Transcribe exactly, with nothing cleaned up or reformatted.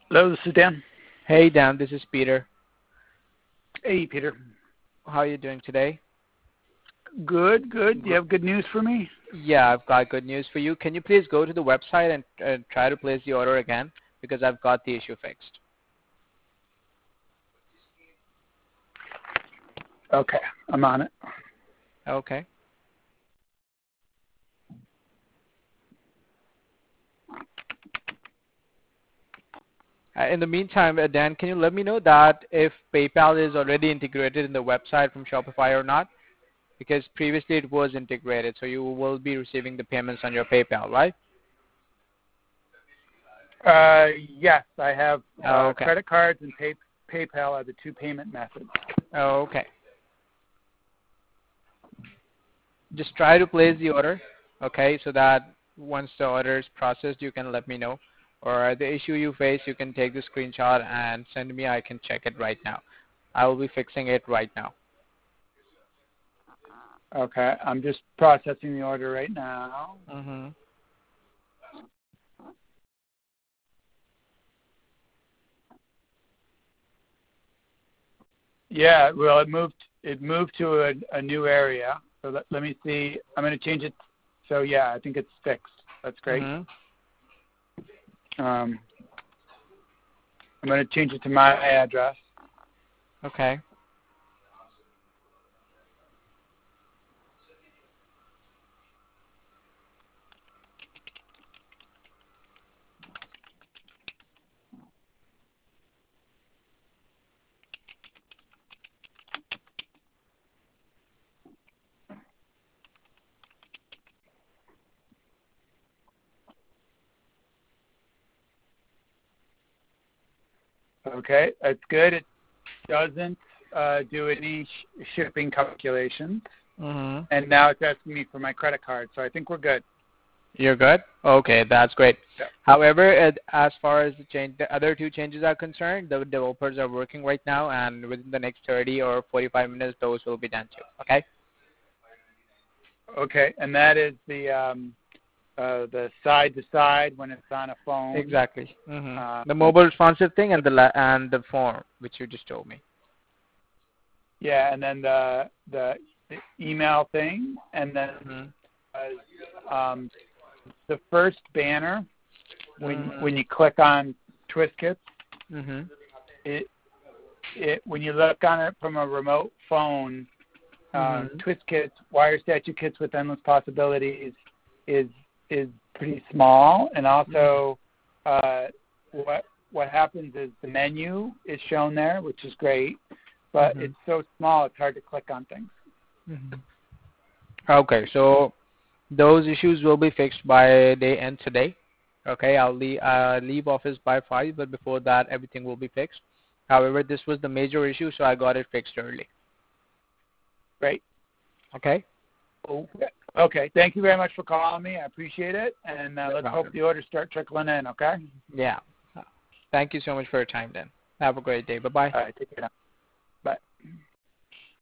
Hello, this is Dan. Hey, Dan, this is Peter. Hey, Peter. How are you doing today? Good, good. Do you Good. have good news for me? Yeah, I've got good news for you. Can you please go to the website and uh, try to place the order again because I've got the issue fixed. Okay, I'm on it. Okay. Uh, in the meantime, uh, Dan, can you let me know that if PayPal is already integrated in the website from Shopify or not? Because previously it was integrated, so you will be receiving the payments on your PayPal, right? Uh, yes, I have uh, Okay. credit cards and pay, PayPal are the two payment methods. Okay. Just try to place the order, okay, so that once the order is processed, you can let me know. Or the issue you face, you can take the screenshot and send me. I can check it right now. I will be fixing it right now. Okay, I'm just processing the order right now. Mm-hmm. Yeah, well, it moved. It moved to a, a new area. So let, let me see. I'm going to change it. So yeah, I think it's fixed. That's great. Mm-hmm. Um, I'm going to change it to my address. Okay. Okay, that's good. It doesn't uh, do any sh- shipping calculations, Mm-hmm. and now it's asking me for my credit card. So I think we're good. You're good? Okay, that's great. Yeah. However, as as far as the change, the other two changes are concerned, the developers are working right now, and within the next thirty or forty-five minutes, those will be done too. Okay? Okay, and that is the um, uh, the side to side when it's on a phone. Exactly. Mm-hmm. Uh, The mobile responsive thing and the la- and the form, which you just told me. yeah, and then the the, the email thing, and then Mm-hmm. uh, um, the first banner when Mm-hmm. when you click on TwistKits, Mm-hmm. it it when you look on it from a remote phone, uh, Mm-hmm. TwistKits wire statue kits with endless possibilities is is pretty small, and also uh, what what happens is the menu is shown there, which is great, but Mm-hmm. it's so small it's hard to click on things. Mm-hmm. Okay, so those issues will be fixed by day end today. Okay, I'll leave, uh, leave office by five, but before that, everything will be fixed. However, this was the major issue, so I got it fixed early. Great. Okay? Okay. Okay. Thank you very much for calling me. I appreciate it, and uh, No let's hope problem. the orders start trickling in. Okay. Yeah. Thank you so much for your time, then. Have a great day. Bye-bye. All right. Take care. Now.